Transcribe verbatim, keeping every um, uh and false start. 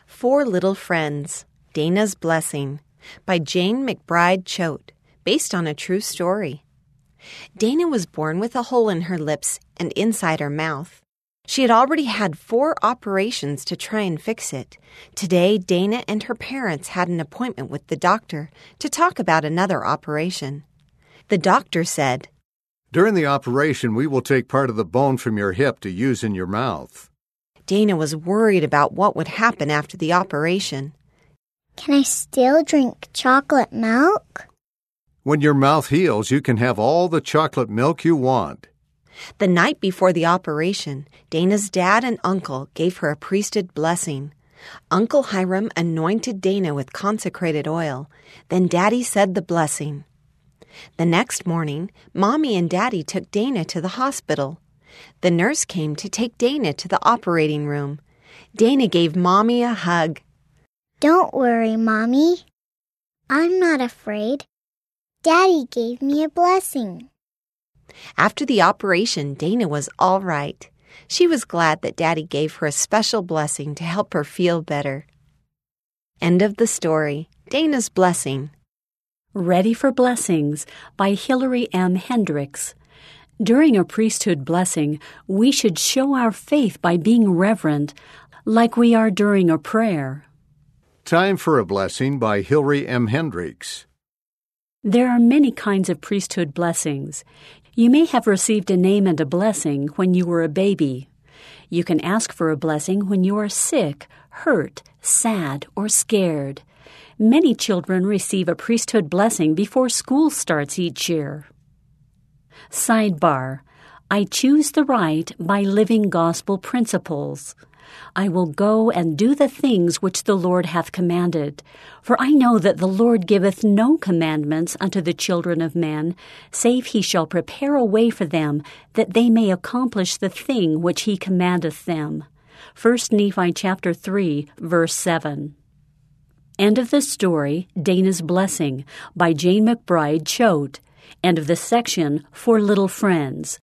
Four Little Friends, Dana's Blessing, by Jane McBride Choate, based on a true story. Dana was born with a hole in her lips and inside her mouth. She had already had four operations to try and fix it. Today, Dana and her parents had an appointment with the doctor to talk about another operation. The doctor said, "During the operation, we will take part of the bone from your hip to use in your mouth." Dana was worried about what would happen after the operation. Can I still drink chocolate milk? When your mouth heals, you can have all the chocolate milk you want. The night before the operation, Dana's dad and uncle gave her a priesthood blessing. Uncle Hiram anointed Dana with consecrated oil. Then Daddy said the blessing. The next morning, Mommy and Daddy took Dana to the hospital. The nurse came to take Dana to the operating room. Dana gave Mommy a hug. Don't worry, Mommy. I'm not afraid. Daddy gave me a blessing. After the operation, Dana was all right. She was glad that Daddy gave her a special blessing to help her feel better. End of the story. Dana's Blessing. Ready for Blessings by Hilary M. Hendricks. During a priesthood blessing, we should show our faith by being reverent, like we are during a prayer. Time for a Blessing by Hilary M. Hendricks. There are many kinds of priesthood blessings. You may have received a name and a blessing when you were a baby. You can ask for a blessing when you are sick, hurt, sad, or scared. Many children receive a priesthood blessing before school starts each year. Sidebar: I choose the right by living gospel principles. I will go and do the things which the Lord hath commanded. For I know that the Lord giveth no commandments unto the children of men, save he shall prepare a way for them, that they may accomplish the thing which he commandeth them. First Nephi chapter three, verse seven. End of the story, Dana's Blessing, by Jane McBride Choate. End of the section, Four Little Friends.